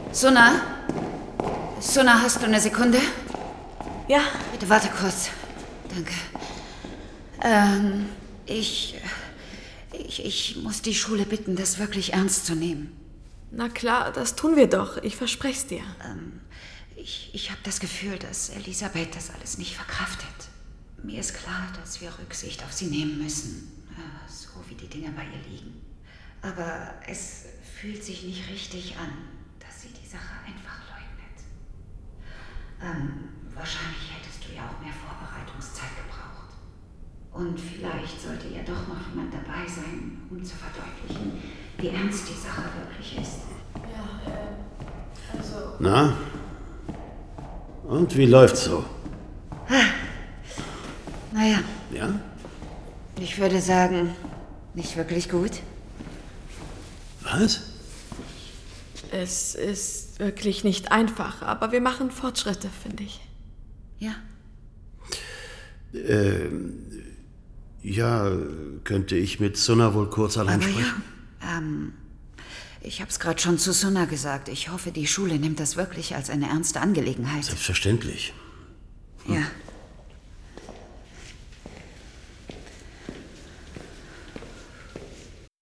Suna? Suna, hast du eine Sekunde? Ja. Bitte warte kurz. Danke. Ich muss die Schule bitten, das wirklich ernst zu nehmen. Na klar, das tun wir doch. Ich verspreche es dir. Ich habe das Gefühl, dass Elisabeth das alles nicht verkraftet. Mir ist klar, dass wir Rücksicht auf sie nehmen müssen, so wie die Dinge bei ihr liegen. Aber es fühlt sich nicht richtig an, dass sie die Sache einfach leugnet. Wahrscheinlich hättest du ja auch mehr Vorbereitungszeit gebraucht. Und vielleicht sollte ja doch noch jemand dabei sein, um zu verdeutlichen, wie ernst die Sache wirklich ist. Na? Und wie läuft's so? Naja. Ja? Ich würde sagen, nicht wirklich gut. Was? Es ist wirklich nicht einfach, aber wir machen Fortschritte, finde ich. Ja. Ja, könnte ich mit Suna wohl kurz allein sprechen? Ja, ich hab's gerade schon zu Suna gesagt. Ich hoffe, die Schule nimmt das wirklich als eine ernste Angelegenheit. Selbstverständlich. Ja.